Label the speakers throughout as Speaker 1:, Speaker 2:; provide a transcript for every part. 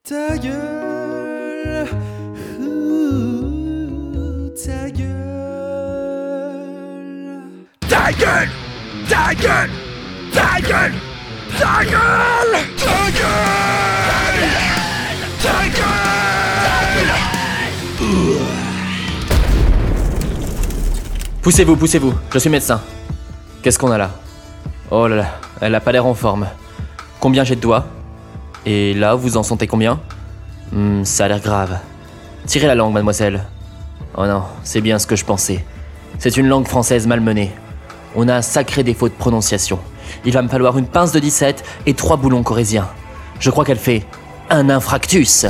Speaker 1: Ta gueule, ta gueule.
Speaker 2: Ta gueule, ta gueule, ta gueule, ta gueule, ta gueule, ta gueule.
Speaker 3: Poussez-vous, je suis médecin. Qu'est-ce qu'on a là? Oh là là, elle a pas l'air en forme. Combien j'ai de doigts? Et là, vous en sentez combien? Ça a l'air grave. Tirez la langue, mademoiselle. Oh non, c'est bien ce que je pensais. C'est une langue française malmenée. On a un sacré défaut de prononciation. Il va me falloir une pince de 17 et 3 boulons corésiens. Je crois qu'elle fait un infractus.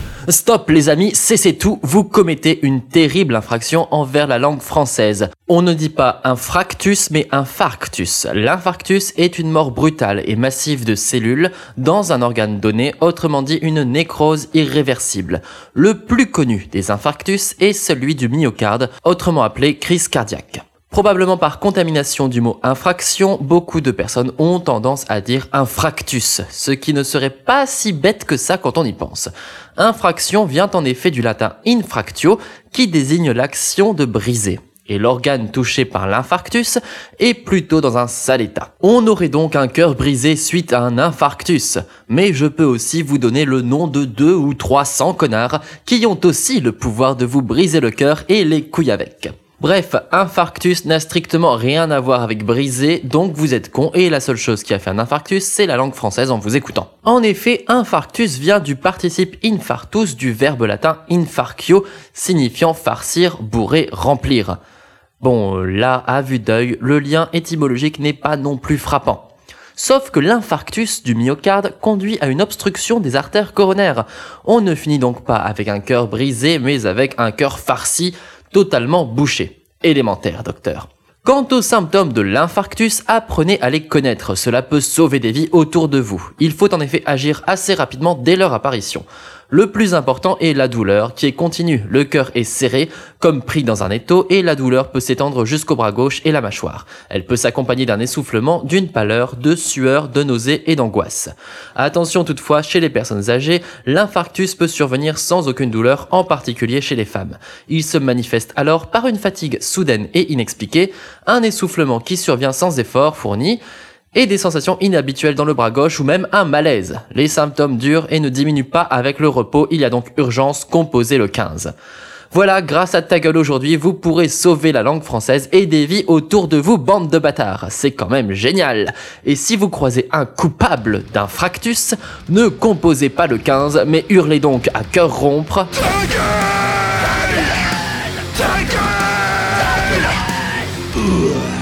Speaker 3: Stop les amis, cessez tout, vous commettez une terrible infraction envers la langue française. On ne dit pas infractus mais infarctus. L'infarctus est une mort brutale et massive de cellules dans un organe donné, autrement dit une nécrose irréversible. Le plus connu des infarctus est celui du myocarde, autrement appelé crise cardiaque. Probablement par contamination du mot infraction, beaucoup de personnes ont tendance à dire infractus, ce qui ne serait pas si bête que ça quand on y pense. Infraction vient en effet du latin infractio, qui désigne l'action de briser. Et l'organe touché par l'infarctus est plutôt dans un sale état. On aurait donc un cœur brisé suite à un infarctus, mais je peux aussi vous donner le nom de 200 ou 300 connards qui ont aussi le pouvoir de vous briser le cœur et les couilles avec. Bref, infarctus n'a strictement rien à voir avec briser, donc vous êtes con et la seule chose qui a fait un infarctus, c'est la langue française en vous écoutant. En effet, infarctus vient du participe infartus du verbe latin infarcio, signifiant farcir, bourrer, remplir. Bon, là, à vue d'œil, le lien étymologique n'est pas non plus frappant. Sauf que l'infarctus du myocarde conduit à une obstruction des artères coronaires. On ne finit donc pas avec un cœur brisé, mais avec un cœur farci, totalement bouché. Élémentaire, docteur. Quant aux symptômes de l'infarctus, apprenez à les connaître. Cela peut sauver des vies autour de vous. Il faut en effet agir assez rapidement dès leur apparition. Le plus important est la douleur, qui est continue. Le cœur est serré, comme pris dans un étau, et la douleur peut s'étendre jusqu'au bras gauche et la mâchoire. Elle peut s'accompagner d'un essoufflement, d'une pâleur, de sueur, de nausées et d'angoisse. Attention toutefois, chez les personnes âgées, l'infarctus peut survenir sans aucune douleur, en particulier chez les femmes. Il se manifeste alors par une fatigue soudaine et inexpliquée, un essoufflement qui survient sans effort fourni, et des sensations inhabituelles dans le bras gauche ou même un malaise. Les symptômes durent et ne diminuent pas avec le repos, il y a donc urgence, composez le 15. Voilà, grâce à ta gueule aujourd'hui, vous pourrez sauver la langue française et des vies autour de vous, bande de bâtards. C'est quand même génial. Et si vous croisez un coupable d'infarctus, ne composez pas le 15, mais hurlez donc à cœur rompre.
Speaker 2: Ta gueule, ta gueule.